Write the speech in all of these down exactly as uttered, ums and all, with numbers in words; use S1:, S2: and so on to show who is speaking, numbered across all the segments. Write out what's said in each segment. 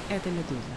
S1: Это «Медуза».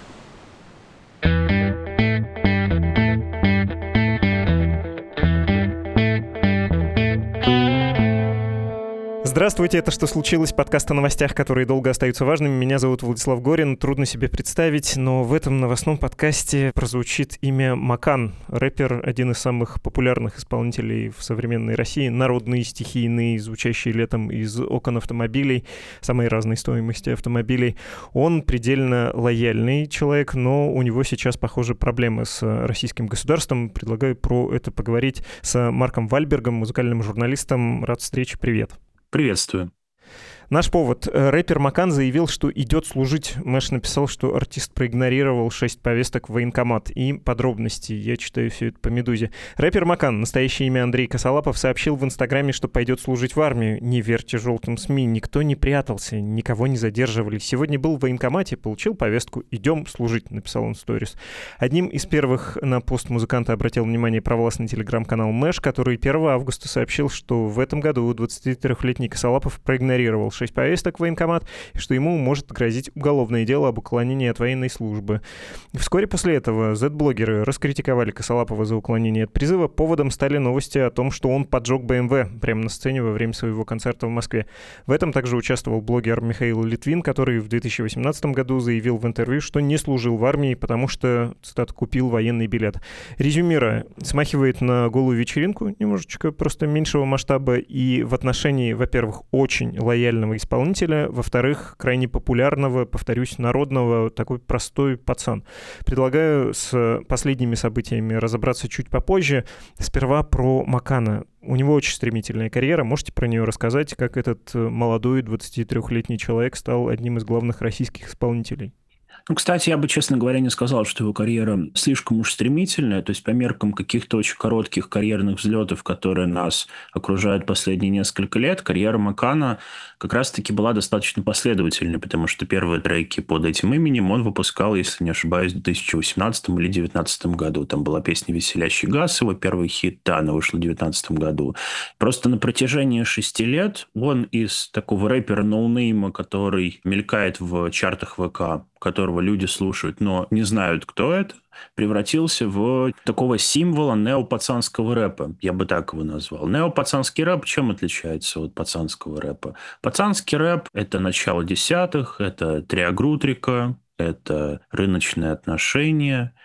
S2: Здравствуйте, это «Что случилось?» Подкаст о новостях, которые долго остаются важными. Меня зовут Владислав Горин. Трудно себе представить, но в этом новостном подкасте прозвучит имя Макан. Рэпер, один из самых популярных исполнителей в современной России. Народные, стихийные, звучащие летом из окон автомобилей, самой разной стоимости автомобилей. Он предельно лояльный человек, но у него сейчас, похоже, проблемы с российским государством. Предлагаю про это поговорить с Марком Вальбергом, музыкальным журналистом. Рад встрече, привет.
S3: Приветствую.
S2: Наш повод. Рэпер Макан заявил, что идет служить. Мэш написал, что артист проигнорировал шесть повесток в военкомат. И подробности. Я читаю все это по «Медузе». Рэпер Макан, настоящее имя Андрей Косолапов, сообщил в Инстаграме, что пойдет служить в армию. Не верьте желтым СМИ. Никто не прятался, никого не задерживали. Сегодня был в военкомате, получил повестку. Идем служить, написал он в сторис. Одним из первых на пост музыканта обратил внимание провластный телеграм-канал Мэш, который первого августа сообщил, что в этом году двадцатитрёхлетний Косолапов проигнорировал шесть повесток в военкомат, и что ему может грозить уголовное дело об уклонении от военной службы. Вскоре после этого зет-блогеры раскритиковали Косолапова за уклонение от призыва. Поводом стали новости о том, что он поджег бэ эм вэ прямо на сцене во время своего концерта в Москве. В этом также участвовал блогер Михаил Литвин, который в две тысячи восемнадцатом году заявил в интервью, что не служил в армии, потому что, цитата, купил военный билет. Резюмируя, смахивает на голую вечеринку, немножечко просто меньшего масштаба, и в отношении, во-первых, очень лояльного исполнителя, во-вторых, крайне популярного, повторюсь, народного, такой простой пацан. Предлагаю с последними событиями разобраться чуть попозже. Сперва про Макана. У него очень стремительная карьера. Можете про нее рассказать, как этот молодой двадцатитрёхлетний человек стал одним из главных российских исполнителей?
S3: Ну, кстати, я бы, честно говоря, не сказал, что его карьера слишком уж стремительная. То есть, по меркам каких-то очень коротких карьерных взлетов, которые нас окружают последние несколько лет, карьера Макана как раз-таки была достаточно последовательной, потому что первые треки под этим именем он выпускал, если не ошибаюсь, в две тысячи восемнадцатом или две тысячи девятнадцатом году. Там была песня «Веселящий газ», его первый хит, да, она вышла в две тысячи девятнадцатом году. Просто на протяжении шести лет он из такого рэпера-ноунейма, который мелькает в чартах ВК, которого люди слушают, но не знают, кто это, превратился в такого символа неопацанского рэпа. Я бы так его назвал. Неопацанский рэп чем отличается от пацанского рэпа? Пацанский рэп – это начало десятых, это триагрутрика, это рыночные отношения,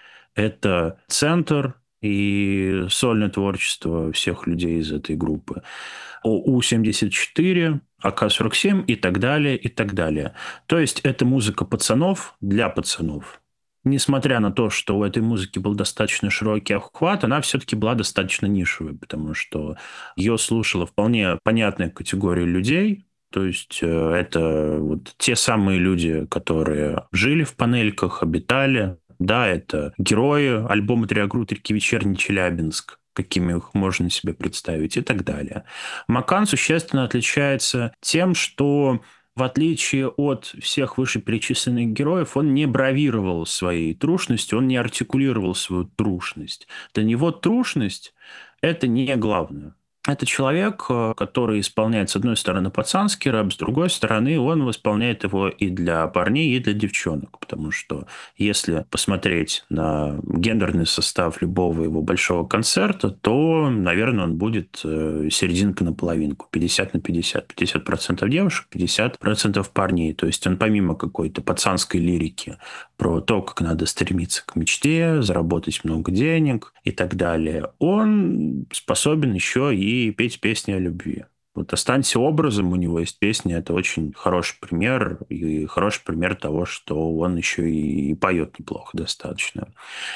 S3: это центр и сольное творчество всех людей из этой группы. У семьдесят четыре, а ка сорок семь и так далее, и так далее. То есть, это музыка пацанов для пацанов. Несмотря на то, что у этой музыки был достаточно широкий охват, она все-таки была достаточно нишевой, потому что ее слушала вполне понятная категория людей. То есть, это вот те самые люди, которые жили в панельках, обитали. Да, это герои альбома «Триагрутрики. Вечерний Челябинск», какими их можно себе представить, и так далее. Макан существенно отличается тем, что в отличие от всех вышеперечисленных героев, он не бравировал своей трушностью, он не артикулировал свою трушность. Для него трушность – это не главное. Это человек, который исполняет, с одной стороны, пацанский рэп, с другой стороны, он исполняет его и для парней, и для девчонок. Потому что если посмотреть на гендерный состав любого его большого концерта, то, наверное, он будет серединка на половинку, пятьдесят на пятьдесят. пятьдесят процентов девушек, пятьдесят процентов парней. То есть он помимо какой-то пацанской лирики про то, как надо стремиться к мечте, заработать много денег и так далее, он способен еще и петь песни о любви. Вот «Останься образом» у него есть песня, это очень хороший пример, и хороший пример того, что он еще и поет неплохо достаточно.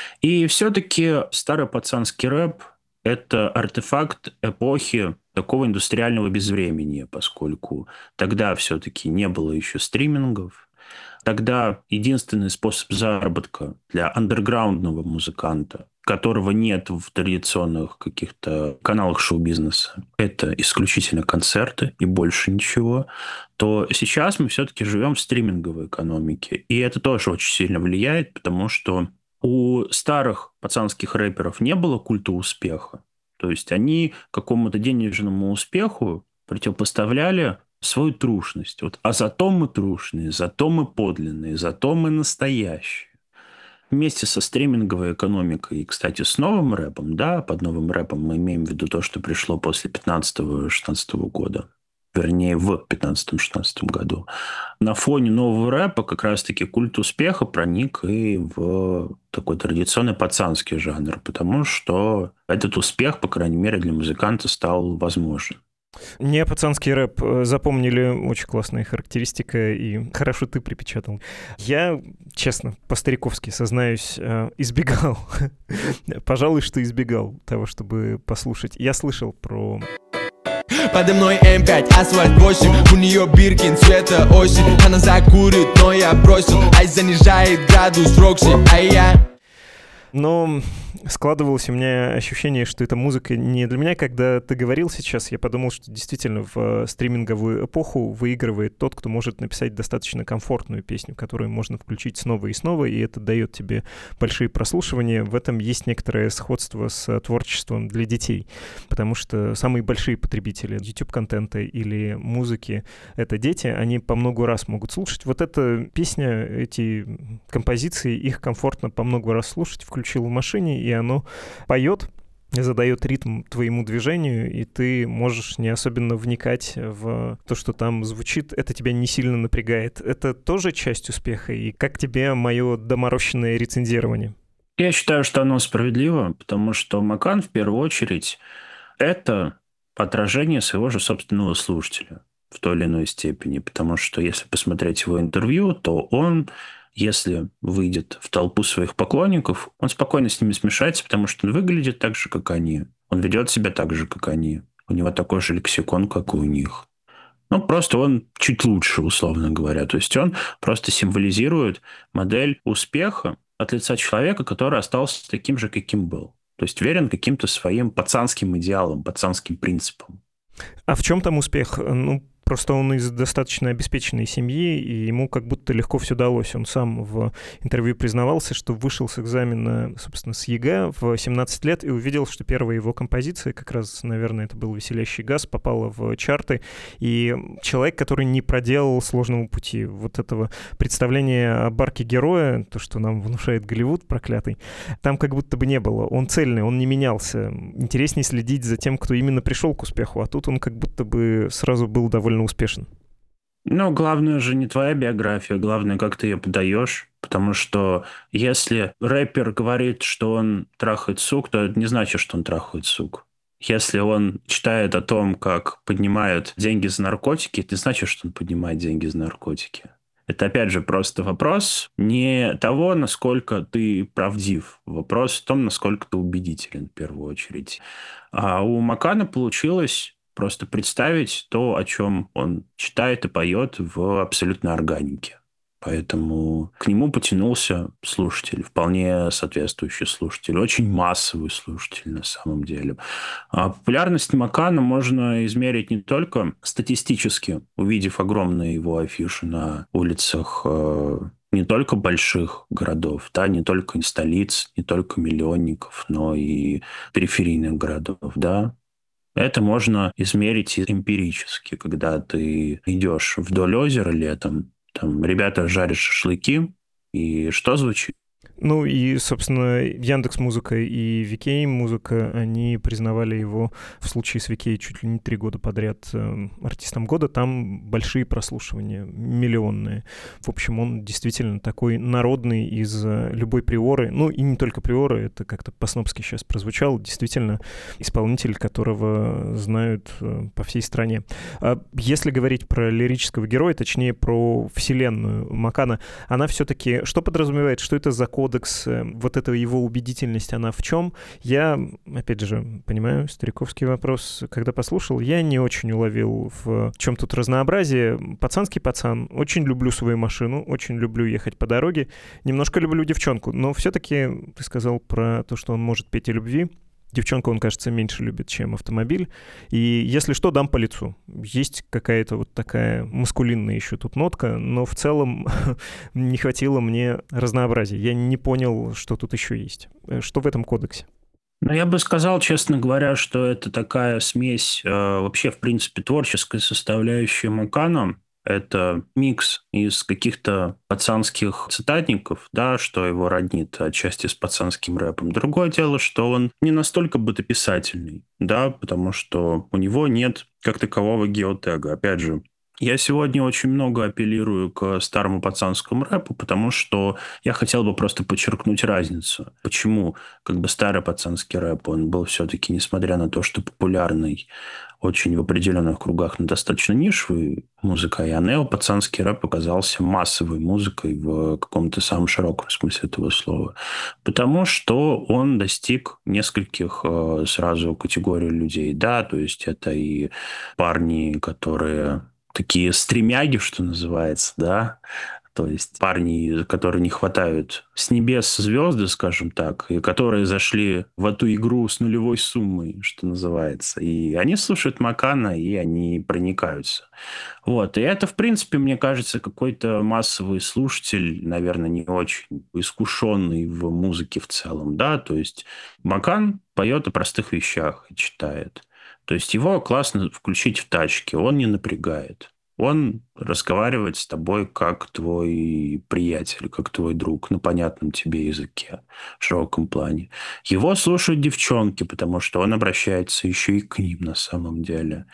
S3: И все-таки старый пацанский рэп – это артефакт эпохи такого индустриального безвременья, поскольку тогда все-таки не было еще стримингов. Тогда единственный способ заработка для андерграундного музыканта, которого нет в традиционных каких-то каналах шоу-бизнеса, это исключительно концерты и больше ничего, то сейчас мы все-таки живем в стриминговой экономике. И это тоже очень сильно влияет, потому что у старых пацанских рэперов не было культа успеха. То есть они какому-то денежному успеху противопоставляли свою трушность. Вот, а зато мы трушные, зато мы подлинные, зато мы настоящие. Вместе со стриминговой экономикой и, кстати, с новым рэпом, да, под новым рэпом мы имеем в виду то, что пришло после пятнадцатого-шестнадцатого года, вернее, в пятнадцатом-шестнадцатом году. На фоне нового рэпа как раз-таки культ успеха проник и в такой традиционный пацанский жанр, потому что этот успех, по крайней мере, для музыканта стал возможен.
S2: Не пацанский рэп. Запомнили, очень классная характеристика, и хорошо ты припечатал. Я, честно, по-стариковски, сознаюсь, избегал, пожалуй, что избегал того, чтобы послушать. Я слышал про...
S1: Подо мной эм пять, асфальт восемь, у нее Биркин, цвета осень. Она закурит, но я бросил, ай занижает градус Рокси, а я...
S2: Но складывалось у меня ощущение, что эта музыка не для меня. Когда ты говорил сейчас, я подумал, что действительно в стриминговую эпоху выигрывает тот, кто может написать достаточно комфортную песню, которую можно включить снова и снова, и это дает тебе большие прослушивания. В этом есть некоторое сходство с творчеством для детей, потому что самые большие потребители YouTube-контента или музыки — это дети, они по много раз могут слушать. Вот эта песня, эти композиции, их комфортно по много раз слушать, включил в машине, и оно поет, задает ритм твоему движению, и ты можешь не особенно вникать в то, что там звучит. Это тебя не сильно напрягает. Это тоже часть успеха. И как тебе мое доморощенное рецензирование?
S3: Я считаю, что оно справедливо, потому что Макан, в первую очередь, это отражение своего же собственного слушателя в той или иной степени. Потому что если посмотреть его интервью, то он... Если выйдет в толпу своих поклонников, он спокойно с ними смешается, потому что он выглядит так же, как они. Он ведет себя так же, как они. У него такой же лексикон, как и у них. Ну, просто он чуть лучше, условно говоря. То есть он просто символизирует модель успеха от лица человека, который остался таким же, каким был. То есть верен каким-то своим пацанским идеалам, пацанским принципам.
S2: А в чем там успех? Ну, просто он из достаточно обеспеченной семьи, и ему как будто легко все далось. Он сам в интервью признавался, что вышел с экзамена, собственно, с ЕГЭ в семнадцать лет и увидел, что первая его композиция, как раз, наверное, это был «Веселящий газ», попала в чарты. И человек, который не проделал сложного пути, вот этого представления о барке героя, то, что нам внушает Голливуд проклятый, там как будто бы не было. Он цельный, он не менялся. Интереснее следить за тем, кто именно пришел к успеху, а тут он как будто бы сразу был довольно успешен.
S3: Ну, главное же не твоя биография, главное, как ты ее подаешь. Потому что если рэпер говорит, что он трахает сук, то это не значит, что он трахает сук. Если он читает о том, как поднимают деньги за наркотики, это не значит, что он поднимает деньги за наркотики. Это, опять же, просто вопрос не того, насколько ты правдив. Вопрос в том, насколько ты убедителен, в первую очередь. А у Макана получилось... Просто представить то, о чем он читает и поет в абсолютной органике. Поэтому к нему потянулся слушатель, вполне соответствующий слушатель, очень массовый слушатель на самом деле. А популярность Макана можно измерить не только статистически, увидев огромные его афиши на улицах не только больших городов, да, не только столиц, не только миллионников, но и периферийных городов, да. Это можно измерить эмпирически, когда ты идешь вдоль озера летом, там ребята жарят шашлыки, и что звучит?
S2: Ну и, собственно, Яндекс.Музыка и Викей.Музыка, они признавали его в случае с Викей чуть ли не три года подряд э, артистом года. Там большие прослушивания, миллионные. В общем, он действительно такой народный из любой приоры. Ну и не только приоры, это как-то по-снобски сейчас прозвучало. Действительно, исполнитель, которого знают э, по всей стране. А если говорить про лирического героя, точнее, про вселенную Макана, она все-таки... Что подразумевает? Что это за кодекс, вот эта его убедительность, она в чем? Я, опять же, понимаю, стариковский вопрос, когда послушал, я не очень уловил, в чем тут разнообразие. Пацанский пацан, очень люблю свою машину, очень люблю ехать по дороге, немножко люблю девчонку, но все-таки ты сказал про то, что он может петь о любви. Девчонку он, кажется, меньше любит, чем автомобиль. И если что, дам по лицу. Есть какая-то вот такая маскулинная еще тут нотка, но в целом не хватило мне разнообразия. Я не понял, что тут еще есть. Что в этом кодексе?
S3: Ну, я бы сказал, честно говоря, что это такая смесь э, вообще, в принципе, творческой составляющей Макана. Это микс из каких-то пацанских цитатников, да, что его роднит отчасти с пацанским рэпом. Другое дело, что он не настолько бытописательный, да, потому что у него нет как такового геотега. Опять же, я сегодня очень много апеллирую к старому пацанскому рэпу, потому что я хотел бы просто подчеркнуть разницу. Почему как бы старый пацанский рэп, он был все-таки, несмотря на то, что популярный очень в определенных кругах, но достаточно нишевой музыкой, а нео-пацанский рэп оказался массовой музыкой в каком-то самом широком смысле этого слова. Потому что он достиг нескольких э, сразу категорий людей. Да, то есть это и парни, которые такие стремяги, что называется, да, то есть парни, которые не хватают с небес звезды, скажем так, и которые зашли в эту игру с нулевой суммой, что называется. И они слушают Макана, и они проникаются. Вот. И это, в принципе, мне кажется, какой-то массовый слушатель, наверное, не очень искушенный в музыке в целом, да, то есть Макан поет о простых вещах и читает. То есть его классно включить в тачке, он не напрягает. Он разговаривает с тобой как твой приятель, как твой друг на понятном тебе языке, в широком плане. Его слушают девчонки, потому что он обращается еще и к ним на самом деле.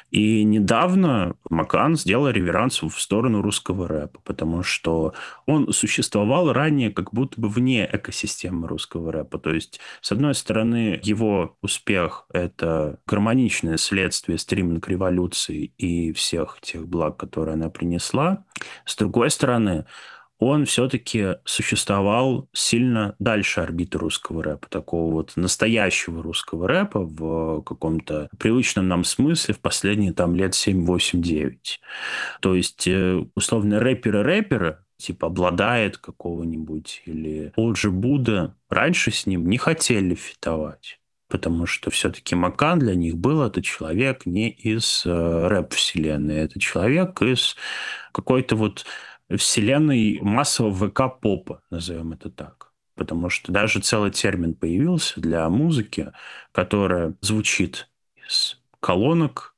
S3: И недавно Макан сделал реверанс в сторону русского рэпа, потому что он существовал ранее как будто бы вне экосистемы русского рэпа. То есть, с одной стороны, его успех — это гармоничное следствие стремления к революции и всех тех благ, которые она принесла. С другой стороны, он все-таки существовал сильно дальше орбиты русского рэпа, такого вот настоящего русского рэпа в каком-то привычном нам смысле в последние там лет семь, восемь, девять. То есть, условно, рэперы-рэперы, типа обладает какого-нибудь или Олджи Будда, раньше с ним не хотели фитовать. Потому что все-таки Макан для них был это человек не из э, рэп-вселенной, это человек из какой-то вот вселенной массового ВК-попа, назовем это так. Потому что даже целый термин появился для музыки, которая звучит из колонок,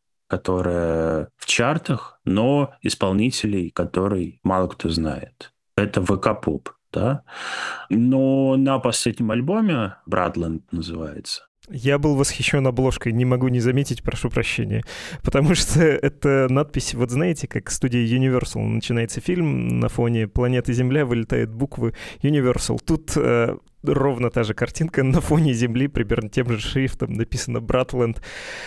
S3: которая в чартах, но исполнителей, который мало кто знает. Это ВК-поп, да? Но на последнем альбоме, Брадленд называется,
S2: я был восхищен обложкой, не могу не заметить, прошу прощения. Потому что это надпись, вот знаете, как студия Universal начинается фильм, на фоне планеты Земля вылетают буквы Universal. Тут э, ровно та же картинка на фоне Земли, примерно тем же шрифтом написано «Братленд».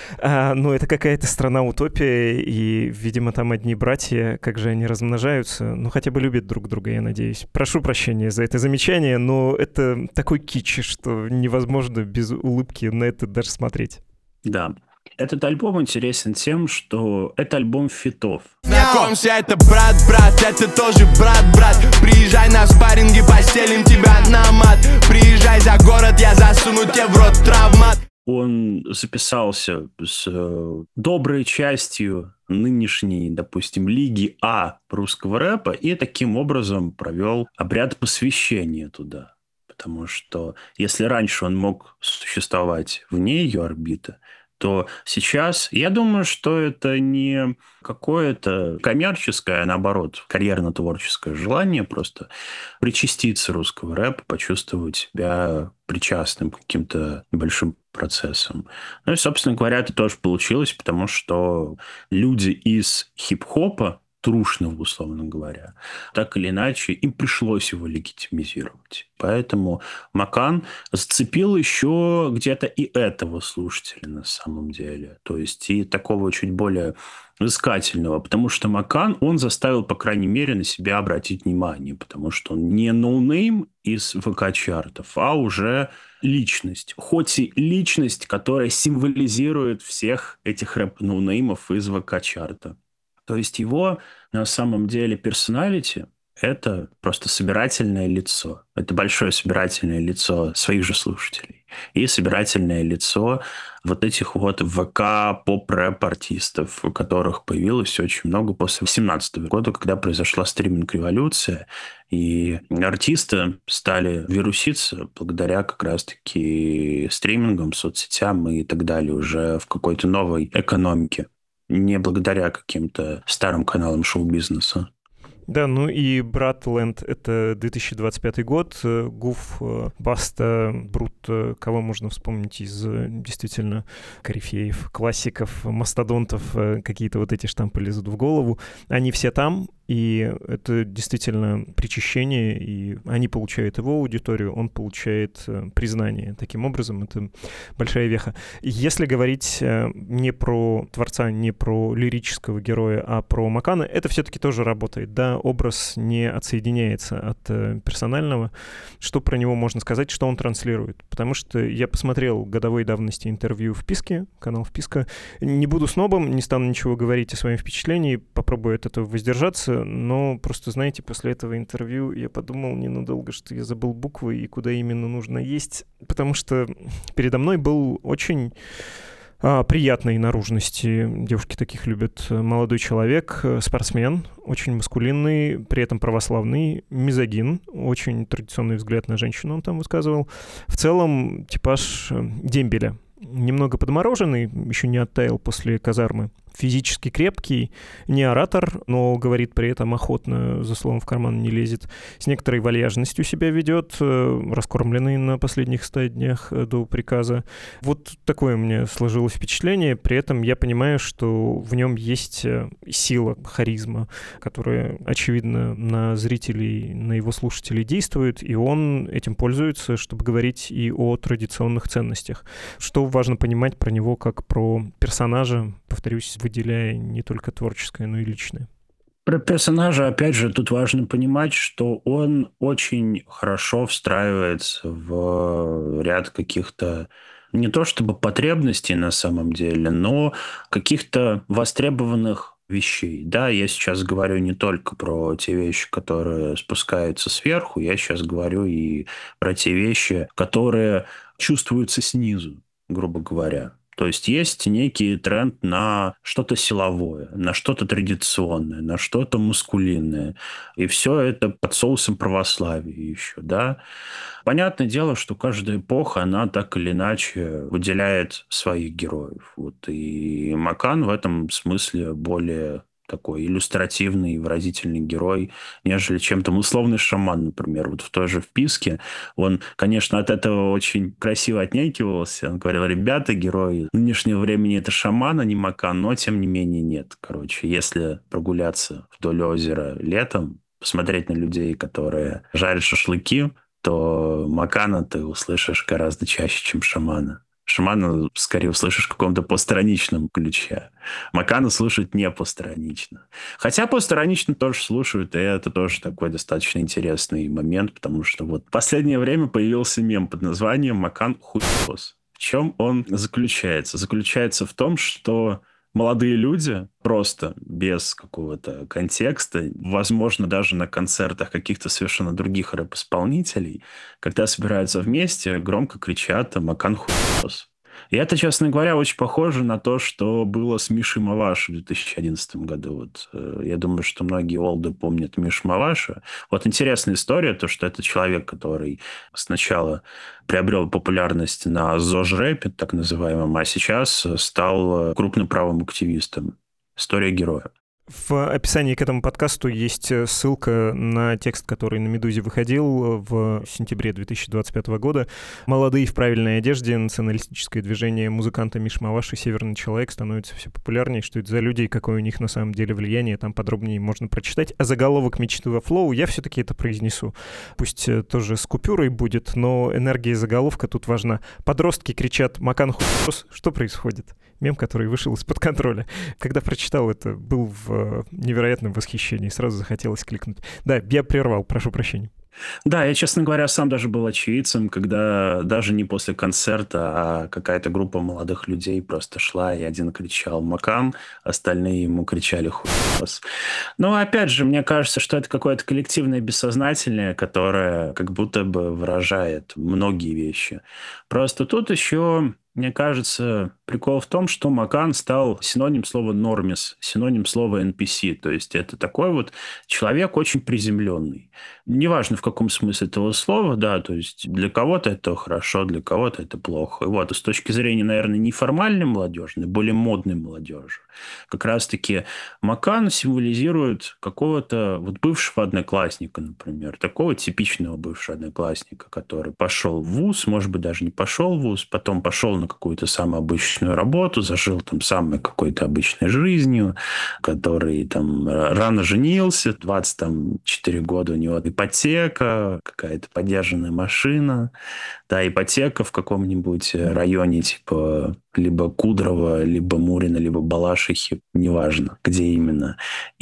S2: А, но это какая-то страна-утопия, и, видимо, там одни братья, как же они размножаются, ну, хотя бы любят друг друга, я надеюсь. Прошу прощения за это замечание, но это такой кич, что невозможно без улыбки на это даже смотреть.
S3: Да. Этот альбом интересен тем, что это альбом фитов.
S1: Знакомься, это брат, брат, это тоже брат, брат. Приезжай на спарринги, постелим тебя на мат. Приезжай за город, я засуну тебе в рот травмат.
S3: Он записался с э, доброй частью нынешней, допустим, лиги А русского рэпа и таким образом провел обряд посвящения туда. Потому что если раньше он мог существовать вне ее орбиты, то сейчас, я думаю, что это не какое-то коммерческое, а наоборот, карьерно-творческое желание просто причаститься русского рэпа, почувствовать себя причастным к каким-то небольшим процессам. Ну и, собственно говоря, это тоже получилось, потому что люди из хип-хопа, трушного, условно говоря, так или иначе, им пришлось его легитимизировать. Поэтому Макан зацепил еще где-то и этого слушателя на самом деле. То есть и такого чуть более взыскательного. Потому что Макан, он заставил, по крайней мере, на себя обратить внимание. Потому что он не ноунейм из ВК-чартов, а уже личность. Хоть и личность, которая символизирует всех этих рэп-ноунеймов из ВК-чарта. То есть его на самом деле персоналити – это просто собирательное лицо. Это большое собирательное лицо своих же слушателей. и собирательное лицо вот этих вот ВК поп-рэп-артистов, у которых появилось очень много после две тысячи семнадцатого года, когда произошла стриминг-революция, и артисты стали вируситься благодаря как раз-таки стримингам, соцсетям и так далее уже в какой-то новой экономике, не благодаря каким-то старым каналам шоу-бизнеса.
S2: Да, ну и Братленд — это две тысячи двадцать пятый год. Гуф, Баста, Брут, кого можно вспомнить из действительно корифеев, классиков, мастодонтов, какие-то вот эти штампы лезут в голову. Они все там, и это действительно причащение, и они получают его аудиторию, он получает признание. Таким образом, это большая веха. Если говорить не про творца, не про лирического героя, а про Макана, это все-таки тоже работает, да, образ не отсоединяется от персонального. Что про него можно сказать, что он транслирует? Потому что я посмотрел годовой давности интервью в Писке, канал в Писка. Не буду снобом, не стану ничего говорить о своем впечатлении, попробую от этого воздержаться, но просто, знаете, после этого интервью я подумал ненадолго, что я забыл буквы и куда именно нужно есть, потому что передо мной был очень а, приятной наружности, девушки таких любят, молодой человек, спортсмен, очень маскулинный, при этом православный, мизогин, очень традиционный взгляд на женщину он там высказывал. В целом типаж дембеля. Немного подмороженный, еще не оттаял после казармы. Физически крепкий, не оратор, но говорит при этом охотно, за словом в карман не лезет. С некоторой вальяжностью себя ведет, раскормленный на последних ста днях до приказа. Вот такое у меня сложилось впечатление. При этом я понимаю, что в нем есть сила, харизма, которая, очевидно, на зрителей, на его слушателей действует, и он этим пользуется, чтобы говорить и о традиционных ценностях. Что важно понимать про него как про персонажа, повторюсь, выделяя не только творческое, но и личное.
S3: Про персонажа, опять же, тут важно понимать, что он очень хорошо встраивается в ряд каких-то не то чтобы потребностей на самом деле, но каких-то востребованных вещей. Да, я сейчас говорю не только про те вещи, которые спускаются сверху, я сейчас говорю и про те вещи, которые чувствуются снизу, грубо говоря. То есть есть некий тренд на что-то силовое, на что-то традиционное, на что-то маскулинное. И все это под соусом православия еще, да. Понятное дело, что каждая эпоха, она так или иначе выделяет своих героев. Вот. И Макан в этом смысле более такой иллюстративный, выразительный герой, нежели чем там условный шаман, например. Вот в той же вписке он, конечно, от этого очень красиво отнекивался. Он говорил: ребята, герои нынешнего времени это шаман, а не Макан, но тем не менее нет. Короче, если прогуляться вдоль озера летом, посмотреть на людей, которые жарят шашлыки, то Макана ты услышишь гораздо чаще, чем шамана. Шамана скорее услышишь в каком-то постраничном ключе. Макана слушают не постранично. Хотя постранично тоже слушают, и это тоже такой достаточно интересный момент, потому что вот в последнее время появился мем под названием «Макан хуйсос». В чем он заключается? Заключается в том, что молодые люди просто без какого-то контекста, возможно, даже на концертах каких-то совершенно других рэп-исполнителей, когда собираются вместе, громко кричат «Макан хуйсос». И это, честно говоря, очень похоже на то, что было с Мишей Маваши в две тысячи одиннадцатом году. Вот, э, я думаю, что многие олды помнят Мишу Маваша. Вот интересная история, то, что это человек, который сначала приобрел популярность на зож-рэпе, так называемом, а сейчас стал крупным правым активистом. История героя.
S2: В описании к этому подкасту есть ссылка на текст, который на «Медузе» выходил в сентябре две тысячи двадцать пятого года. «Молодые в правильной одежде. Националистическое движение музыканта Миш Маваши. Северный человек» становится все популярнее. Что это за люди и какое у них на самом деле влияние, там подробнее можно прочитать. А заголовок «Мечты во флоу» я все-таки это произнесу. Пусть тоже с купюрой будет, но энергия заголовка тут важна. Подростки кричат «Макан хуйсос». Что происходит? Мем, который вышел из-под контроля. Когда прочитал это, был в невероятном восхищении. Сразу захотелось кликнуть. Да, я прервал, прошу прощения.
S3: Да, я, честно говоря, сам даже был очевидцем, когда даже не после концерта, а какая-то группа молодых людей просто шла, и один кричал «Макан», остальные ему кричали «Хуй». Но, опять же, мне кажется, что это какое-то коллективное бессознательное, которое как будто бы выражает многие вещи. Просто тут еще... Мне кажется, прикол в том, что Макан стал синоним слова «нормис», синоним слова «эн пи си». То есть это такой вот человек очень приземленный. Неважно, в каком смысле этого слова, да, то есть для кого-то это хорошо, для кого-то это плохо. И вот, и с точки зрения, наверное, неформальной молодежи, более модной молодежи, как раз-таки Макан символизирует какого-то вот бывшего одноклассника, например, такого типичного бывшего одноклассника, который пошел в вуз, может быть, даже не пошел в вуз, потом пошел на какую-то самую обычную работу, зажил там самой какой-то обычной жизнью, который там рано женился, двадцать четыре года у него ипотека, какая-то подержанная машина, да, ипотека в каком-нибудь районе типа либо Кудрово, либо Мурина, либо Балашихи, неважно, где именно.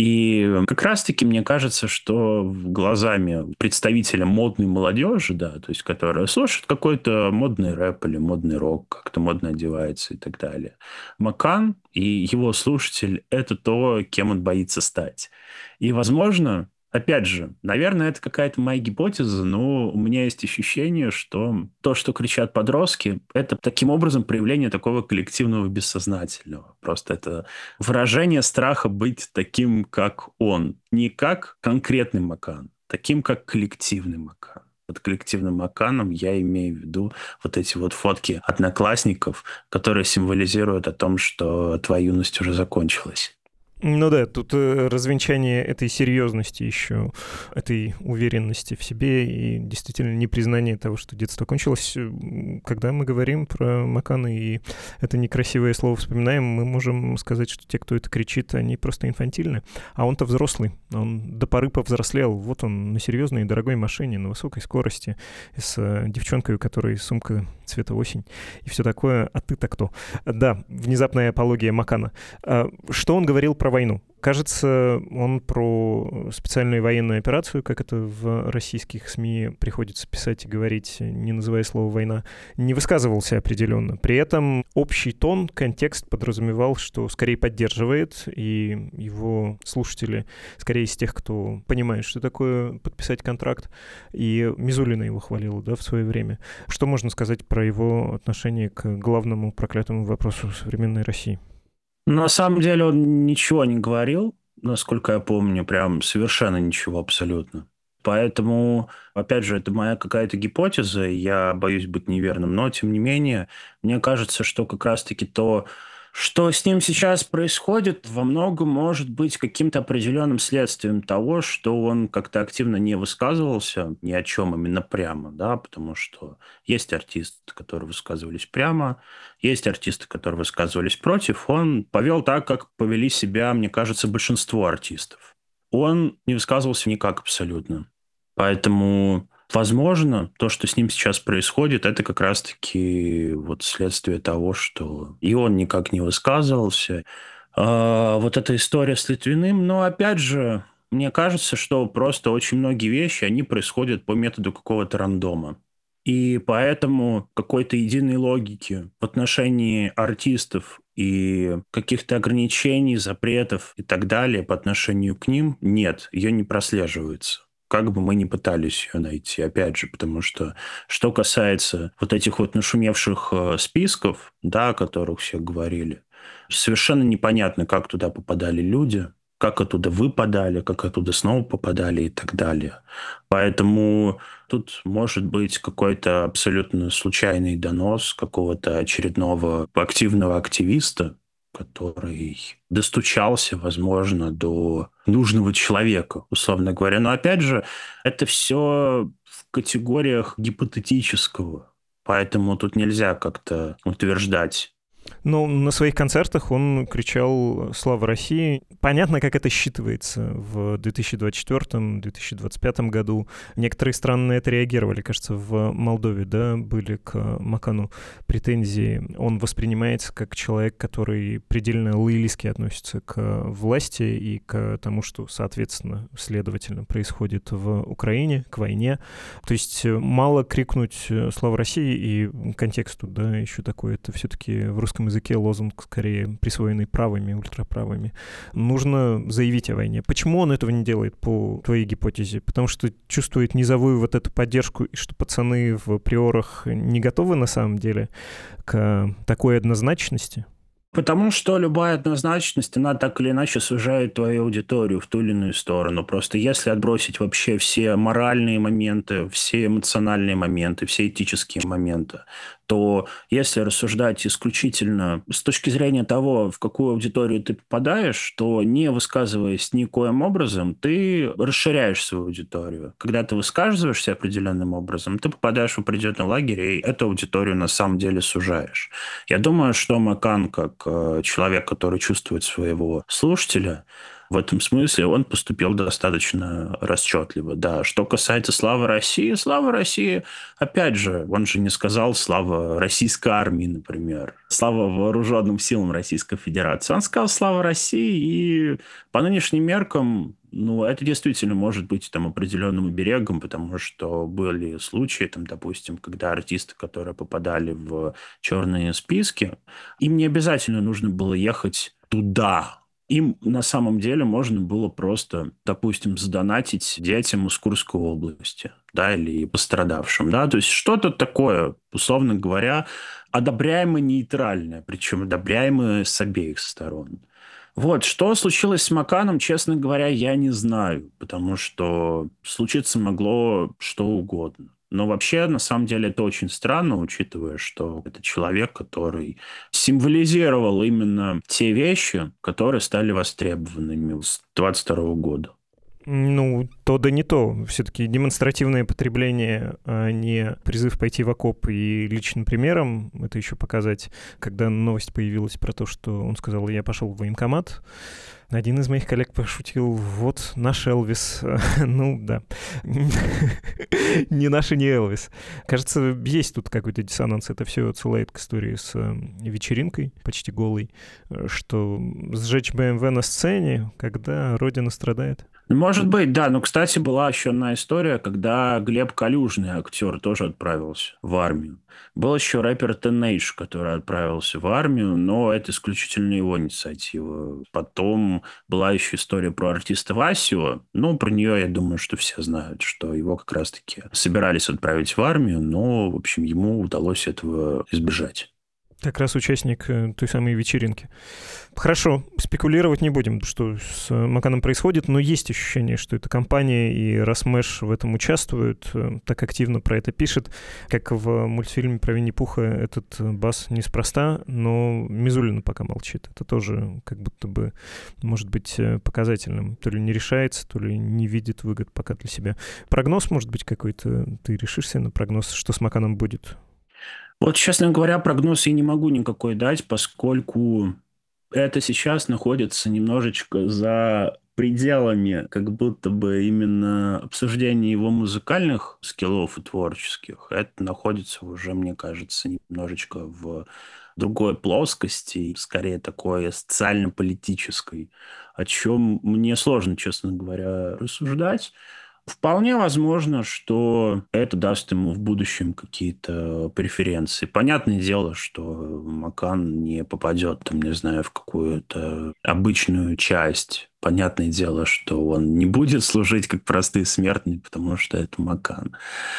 S3: И как раз-таки мне кажется, что глазами представителя модной молодежи, да, то есть которая слушает какой-то модный рэп или модный рок, как-то модно одевается и так далее, Макан и его слушатель — это то, кем он боится стать. И, возможно, опять же, наверное, это какая-то моя гипотеза, но у меня есть ощущение, что то, что кричат подростки, это таким образом проявление такого коллективного бессознательного. Просто это выражение страха быть таким, как он. Не как конкретный Макан, таким, как коллективный Макан. Под коллективным Маканом я имею в виду вот эти вот фотки одноклассников, которые символизируют о том, что твоя юность уже закончилась.
S2: Ну да, тут э, развенчание этой серьезности еще, этой уверенности в себе и действительно непризнание того, что детство кончилось. Когда мы говорим про Макана и это некрасивое слово вспоминаем, мы можем сказать, что те, кто это кричит, они просто инфантильны. А он-то взрослый, он до поры повзрослел. Вот он на серьезной и дорогой машине, на высокой скорости, с э, девчонкой, у которой сумка цвета осень и все такое. А ты-то кто? Да, внезапная апология Макана. А, что он говорил про войну? Кажется, он про специальную военную операцию, как это в российских СМИ приходится писать и говорить, не называя слово «война», не высказывался определенно. При этом общий тон, контекст подразумевал, что скорее поддерживает, и его слушатели скорее из тех, кто понимает, что такое подписать контракт, и Мизулина его хвалила, да, в свое время. Что можно сказать про его отношение к главному проклятому вопросу современной России?
S3: На самом деле он ничего не говорил, насколько я помню, прям совершенно ничего абсолютно. Поэтому, опять же, это моя какая-то гипотеза, я боюсь быть неверным, но, тем не менее, мне кажется, что как раз-таки то, что с ним сейчас происходит, во многом может быть каким-то определенным следствием того, что он как-то активно не высказывался ни о чем именно прямо, да, потому что есть артисты, которые высказывались прямо, есть артисты, которые высказывались против. Он повел так, как повели себя, мне кажется, большинство артистов. Он не высказывался никак абсолютно. Поэтому, возможно, то, что с ним сейчас происходит, это как раз-таки вот следствие того, что и он никак не высказывался. А вот эта история с Литвиным, но опять же, мне кажется, что просто очень многие вещи, они происходят по методу какого-то рандома. И поэтому какой-то единой логики в отношении артистов и каких-то ограничений, запретов и так далее по отношению к ним нет, ее не прослеживается. Как бы мы ни пытались ее найти, опять же, потому что, что касается вот этих вот нашумевших списков, да, о которых все говорили, совершенно непонятно, как туда попадали люди, как оттуда выпадали, как оттуда снова попадали и так далее. Поэтому тут может быть какой-то абсолютно случайный донос какого-то очередного активного активиста, который достучался, возможно, до нужного человека, условно говоря. Но, опять же, это все в категориях гипотетического, поэтому тут нельзя как-то утверждать.
S2: Ну, на своих концертах он кричал «Слава России». Понятно, как это считывается в две тысячи двадцать четвёртом — две тысячи двадцать пятом году. Некоторые страны на это реагировали. Кажется, в Молдове, да, были к Макану претензии. Он воспринимается как человек, который предельно лоялистски относится к власти и к тому, что, соответственно, следовательно, происходит в Украине, к войне. То есть мало крикнуть «Слава России» и контексту, да, еще такой. Это все-таки в русском языке лозунг, скорее, присвоенный правыми, ультраправыми. Нужно заявить о войне. Почему он этого не делает, по твоей гипотезе? Потому что чувствует низовую вот эту поддержку, и что пацаны в приорах не готовы на самом деле к такой однозначности?
S3: Потому что любая однозначность, она так или иначе сужает твою аудиторию в ту или иную сторону. Просто если отбросить вообще все моральные моменты, все эмоциональные моменты, все этические моменты, то если рассуждать исключительно с точки зрения того, в какую аудиторию ты попадаешь, то не высказываясь никоим образом, ты расширяешь свою аудиторию. Когда ты высказываешься определенным образом, ты попадаешь в определенный лагерь, и эту аудиторию на самом деле сужаешь. Я думаю, что Макан, как человек, который чувствует своего слушателя, в этом смысле он поступил достаточно расчетливо. Да. Что касается славы России, слава России, опять же, он же не сказал слава российской армии, например, слава вооруженным силам Российской Федерации. Он сказал слава России, и по нынешним меркам, ну, это действительно может быть там определенным оберегом, потому что были случаи, там, допустим, когда артисты, которые попадали в черные списки, им не обязательно нужно было ехать туда. Им на самом деле можно было просто, допустим, задонатить детям из Курской области, да, или пострадавшим, да, то есть что-то такое, условно говоря, одобряемо-нейтральное, причем одобряемое с обеих сторон. Вот, что случилось с Маканом, честно говоря, я не знаю, потому что случиться могло что угодно. Но вообще, на самом деле, это очень странно, учитывая, что это человек, который символизировал именно те вещи, которые стали востребованными с двадцать второго года.
S2: Ну, то да не то. Все-таки демонстративное потребление, а не призыв пойти в окоп и личным примером, это еще показать. Когда новость появилась про то, что он сказал, я пошел в военкомат, один из моих коллег пошутил, вот наш Элвис. Ну, да. Не наш и не Элвис. Кажется, есть тут какой-то диссонанс. Это все отсылает к истории с вечеринкой, почти голой, что сжечь бэ эм вэ на сцене, когда Родина страдает.
S3: Может быть, да. Но, кстати, была еще одна история, когда Глеб Калюжный, актер, тоже отправился в армию. Был еще рэпер Тенейдж, который отправился в армию, но это исключительно его инициатива. Потом была еще история про артиста Васио. Ну, про нее, я думаю, что все знают, что его как раз-таки собирались отправить в армию, но, в общем, ему удалось этого избежать.
S2: Как раз участник той самой вечеринки. Хорошо, спекулировать не будем, что с Маканом происходит, но есть ощущение, что эта компания и Росмеш в этом участвуют, так активно про это пишет. Как в мультфильме про Винни-Пуха этот бас неспроста, но Мизулина пока молчит. Это тоже как будто бы может быть показательным. То ли не решается, то ли не видит выгод пока для себя. Прогноз может быть какой-то? Ты решишься на прогноз, что с Маканом будет?
S3: Вот, честно говоря, прогноз я не могу никакой дать, поскольку это сейчас находится немножечко за пределами как будто бы именно обсуждения его музыкальных скиллов и творческих. Это находится уже, мне кажется, немножечко в другой плоскости, скорее такой социально-политической, о чем мне сложно, честно говоря, рассуждать. Вполне возможно, что это даст ему в будущем какие-то преференции. Понятное дело, что Макан не попадет, там, не знаю, в какую-то обычную часть. Понятное дело, что он не будет служить как простые смертные, потому что это Макан.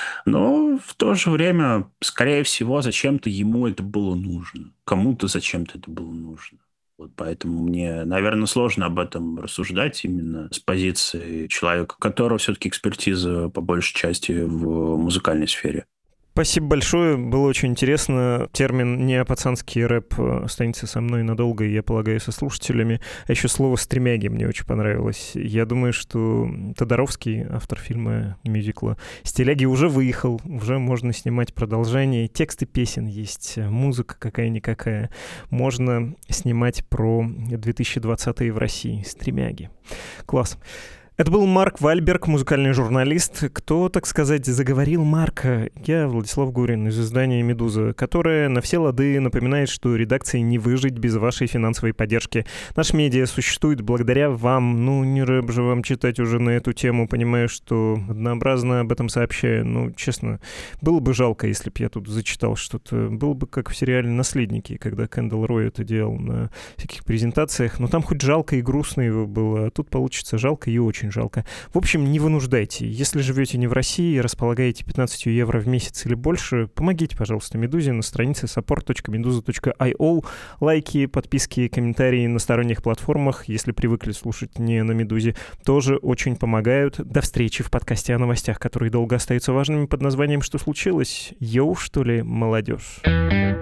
S3: Но в то же время, скорее всего, зачем-то ему это было нужно. Кому-то зачем-то это было нужно. Вот поэтому мне, наверное, сложно об этом рассуждать именно с позиции человека, у которого все-таки экспертиза по большей части в музыкальной сфере.
S2: Спасибо большое, было очень интересно. Термин «неопацанский рэп» останется со мной надолго, и, я полагаю, со слушателями. А еще слово «стремяги» мне очень понравилось. Я думаю, что Тодоровский, автор фильма, мюзикла «Стиляги», уже выехал, уже можно снимать продолжение. Тексты песен есть, музыка какая-никакая. Можно снимать про две тысячи двадцатый в России. «Стремяги». Класс. Это был Марк Вальберг, музыкальный журналист. Кто, так сказать, заговорил Марка? Я Владислав Гурин из издания «Медуза», которое на все лады напоминает, что редакции не выжить без вашей финансовой поддержки. Наш медиа существует благодаря вам. Ну, не рэп же вам читать уже на эту тему, понимаю, что однообразно об этом сообщаю. Ну, честно, было бы жалко, если бы я тут зачитал что-то. Было бы как в сериале «Наследники», когда Кэндалл Рой это делал на всяких презентациях. Но там хоть жалко и грустно его было, а тут получится жалко и очень жалко. В общем, не вынуждайте. Если живете не в России, располагаете пятнадцать евро в месяц или больше, помогите, пожалуйста, «Медузе» на странице support точка meduza точка io. Лайки, подписки, комментарии на сторонних платформах, если привыкли слушать не на «Медузе», тоже очень помогают. До встречи в подкасте о новостях, которые долго остаются важными, под названием «Что случилось?» Йоу, что ли, молодежь?